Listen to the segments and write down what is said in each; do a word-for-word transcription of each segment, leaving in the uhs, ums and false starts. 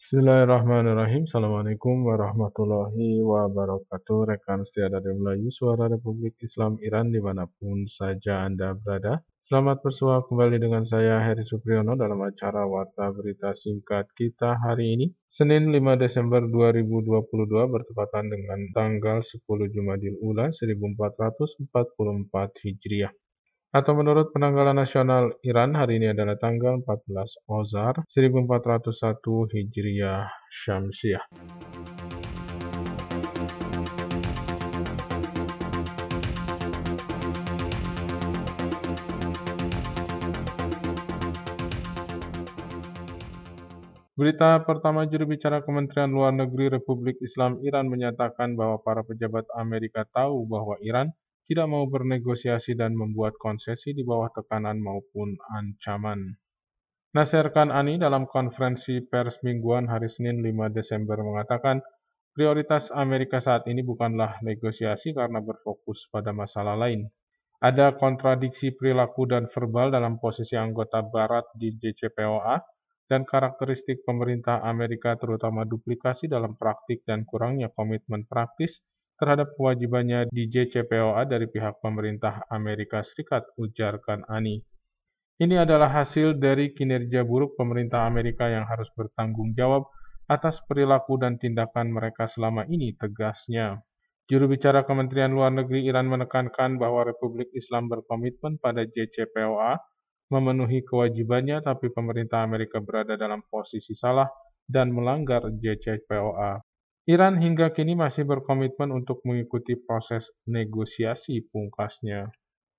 Bismillahirrahmanirrahim. Assalamualaikum warahmatullahi wabarakatuh. Rekan setia dari Melayu, Suara Republik Islam Iran dimanapun saja Anda berada. Selamat bersua kembali dengan saya, Heri Supriyono, dalam acara Warta Berita Singkat kita hari ini, Senin lima Desember dua ribu dua puluh dua, bertepatan dengan tanggal sepuluh Jumadil Ula seribu empat ratus empat puluh empat Hijriah. Atau menurut penanggalan nasional Iran, hari ini adalah tanggal empat belas Ozar seribu empat ratus satu Hijriah Syamsiah. Berita pertama, juru bicara Kementerian Luar Negeri Republik Islam Iran menyatakan bahwa para pejabat Amerika tahu bahwa Iran tidak mau bernegosiasi dan membuat konsesi di bawah tekanan maupun ancaman. Nasser Kanani dalam konferensi pers mingguan hari Senin lima Desember mengatakan, prioritas Amerika saat ini bukanlah negosiasi karena berfokus pada masalah lain. Ada kontradiksi perilaku dan verbal dalam posisi anggota Barat di J C P O A dan karakteristik pemerintah Amerika, terutama duplikasi dalam praktik dan kurangnya komitmen praktis terhadap kewajibannya di J C P O A dari pihak pemerintah Amerika Serikat, ujar Kanani. Ini adalah hasil dari kinerja buruk pemerintah Amerika yang harus bertanggung jawab atas perilaku dan tindakan mereka selama ini, tegasnya. Juru bicara Kementerian Luar Negeri Iran menekankan bahwa Republik Islam berkomitmen pada J C P O A, memenuhi kewajibannya, tapi pemerintah Amerika berada dalam posisi salah dan melanggar J C P O A. Iran hingga kini masih berkomitmen untuk mengikuti proses negosiasi, pungkasnya.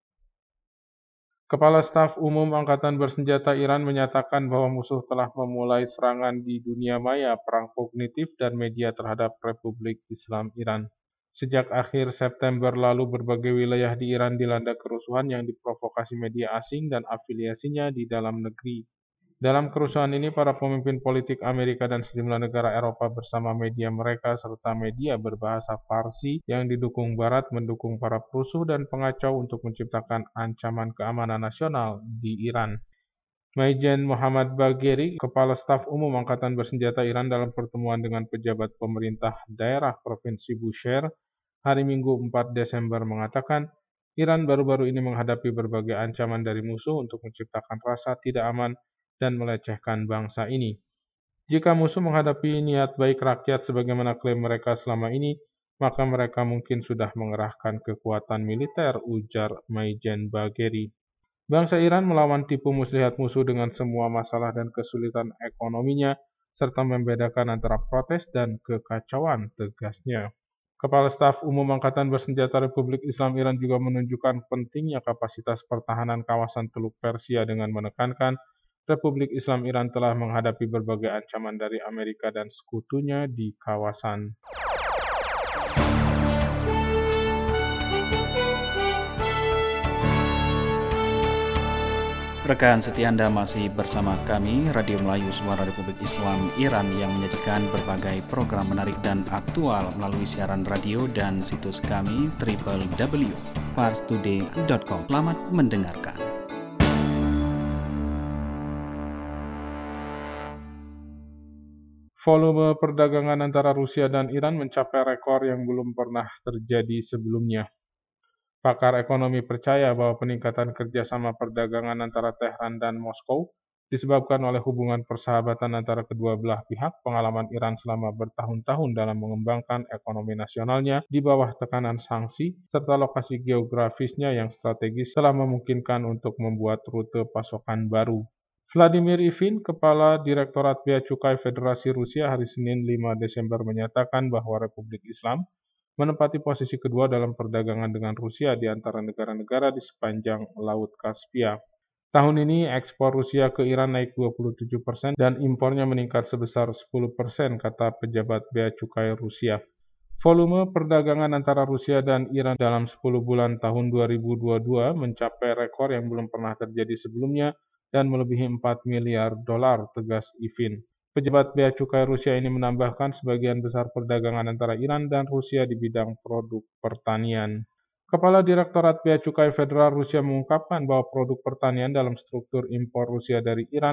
Kepala Staf Umum Angkatan Bersenjata Iran menyatakan bahwa musuh telah memulai serangan di dunia maya, perang kognitif, dan media terhadap Republik Islam Iran. Sejak akhir September lalu, berbagai wilayah di Iran dilanda kerusuhan yang diprovokasi media asing dan afiliasinya di dalam negeri. Dalam kerusuhan ini, para pemimpin politik Amerika dan sejumlah negara Eropa bersama media mereka serta media berbahasa Farsi yang didukung Barat mendukung para perusuh dan pengacau untuk menciptakan ancaman keamanan nasional di Iran. Maijen Muhammad Bagheri, Kepala Staf Umum Angkatan Bersenjata Iran, dalam pertemuan dengan pejabat pemerintah daerah Provinsi Bushehr hari Minggu empat Desember mengatakan, Iran baru-baru ini menghadapi berbagai ancaman dari musuh untuk menciptakan rasa tidak aman dan melecehkan bangsa ini. Jika musuh menghadapi niat baik rakyat sebagaimana klaim mereka selama ini, maka mereka mungkin sudah mengerahkan kekuatan militer, ujar Maijen Bagheri. Bangsa Iran melawan tipu muslihat musuh dengan semua masalah dan kesulitan ekonominya, serta membedakan antara protes dan kekacauan, tegasnya. Kepala Staf Umum Angkatan Bersenjata Republik Islam Iran juga menunjukkan pentingnya kapasitas pertahanan kawasan Teluk Persia dengan menekankan Republik Islam Iran telah menghadapi berbagai ancaman dari Amerika dan sekutunya di kawasan. Rekan setia Anda masih bersama kami, Radio Melayu Suara Republik Islam Iran, yang menyajikan berbagai program menarik dan aktual melalui siaran radio dan situs kami w w w titik pars today titik com. Selamat mendengarkan. Volume perdagangan antara Rusia dan Iran mencapai rekor yang belum pernah terjadi sebelumnya. Pakar ekonomi percaya bahwa peningkatan kerjasama perdagangan antara Tehran dan Moskow disebabkan oleh hubungan persahabatan antara kedua belah pihak, pengalaman Iran selama bertahun-tahun dalam mengembangkan ekonomi nasionalnya di bawah tekanan sanksi, serta lokasi geografisnya yang strategis telah memungkinkan untuk membuat rute pasokan baru. Vladimir Ivin, Kepala Direktorat Bea Cukai Federasi Rusia, hari Senin lima Desember menyatakan bahwa Republik Islam menempati posisi kedua dalam perdagangan dengan Rusia di antara negara-negara di sepanjang Laut Kaspia. Tahun ini ekspor Rusia ke Iran naik dua puluh tujuh persen dan impornya meningkat sebesar sepuluh persen, kata pejabat Bea Cukai Rusia. Volume perdagangan antara Rusia dan Iran dalam sepuluh bulan tahun dua ribu dua puluh dua mencapai rekor yang belum pernah terjadi sebelumnya dan melebihi empat miliar dolar, tegas Ivin. Pejabat Bea Cukai Rusia ini menambahkan sebagian besar perdagangan antara Iran dan Rusia di bidang produk pertanian. Kepala Direktorat Bea Cukai Federal Rusia mengungkapkan bahwa produk pertanian dalam struktur impor Rusia dari Iran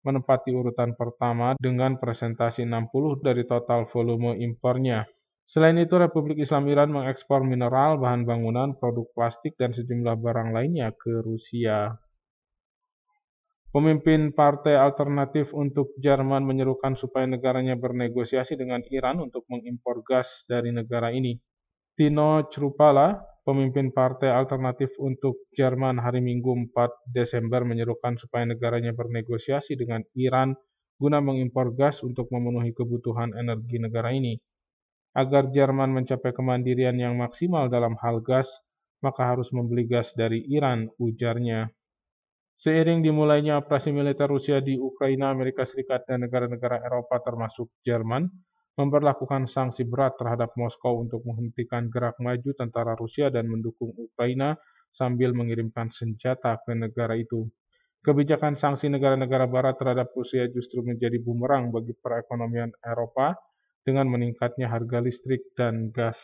menempati urutan pertama dengan presentasi enam puluh dari total volume impornya. Selain itu, Republik Islam Iran mengekspor mineral, bahan bangunan, produk plastik, dan sejumlah barang lainnya ke Rusia. Pemimpin Partai Alternatif untuk Jerman menyerukan supaya negaranya bernegosiasi dengan Iran untuk mengimpor gas dari negara ini. Tino Chrupala, pemimpin Partai Alternatif untuk Jerman hari Minggu empat Desember menyerukan supaya negaranya bernegosiasi dengan Iran guna mengimpor gas untuk memenuhi kebutuhan energi negara ini. Agar Jerman mencapai kemandirian yang maksimal dalam hal gas, maka harus membeli gas dari Iran, ujarnya. Seiring dimulainya operasi militer Rusia di Ukraina, Amerika Serikat dan negara-negara Eropa termasuk Jerman memberlakukan sanksi berat terhadap Moskow untuk menghentikan gerak maju tentara Rusia dan mendukung Ukraina sambil mengirimkan senjata ke negara itu. Kebijakan sanksi negara-negara barat terhadap Rusia justru menjadi bumerang bagi perekonomian Eropa dengan meningkatnya harga listrik dan gas.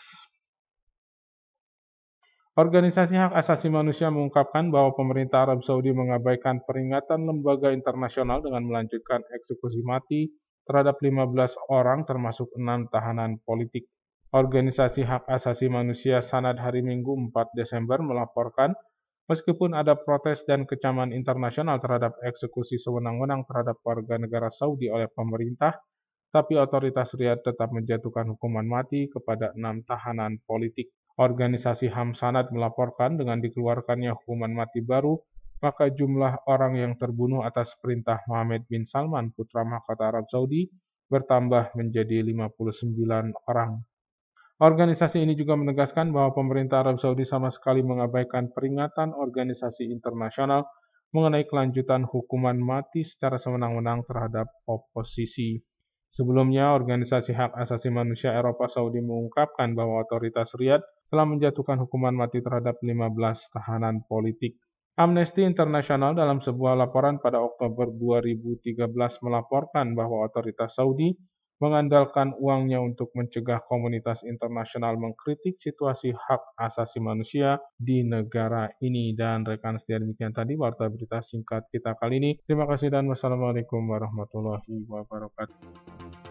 Organisasi hak asasi manusia mengungkapkan bahwa pemerintah Arab Saudi mengabaikan peringatan lembaga internasional dengan melanjutkan eksekusi mati terhadap lima belas orang termasuk enam tahanan politik. Organisasi hak asasi manusia Sanad hari Minggu empat Desember melaporkan meskipun ada protes dan kecaman internasional terhadap eksekusi sewenang-wenang terhadap warga negara Saudi oleh pemerintah, tapi otoritas Riyadh tetap menjatuhkan hukuman mati kepada enam tahanan politik. Organisasi H A M Sanad melaporkan dengan dikeluarkannya hukuman mati baru, maka jumlah orang yang terbunuh atas perintah Mohammed bin Salman, putra mahkota Arab Saudi, bertambah menjadi lima puluh sembilan orang. Organisasi ini juga menegaskan bahwa pemerintah Arab Saudi sama sekali mengabaikan peringatan organisasi internasional mengenai kelanjutan hukuman mati secara sewenang-wenang terhadap oposisi. Sebelumnya, Organisasi Hak Asasi Manusia Eropa Saudi mengungkapkan bahwa otoritas Riyadh telah menjatuhkan hukuman mati terhadap lima belas tahanan politik. Amnesty International dalam sebuah laporan pada Oktober dua ribu tiga belas melaporkan bahwa otoritas Saudi mengandalkan uangnya untuk mencegah komunitas internasional mengkritik situasi hak asasi manusia di negara ini. Dan rekan setia, demikian tadi warta berita singkat kita kali ini. Terima kasih dan wassalamualaikum warahmatullahi wabarakatuh.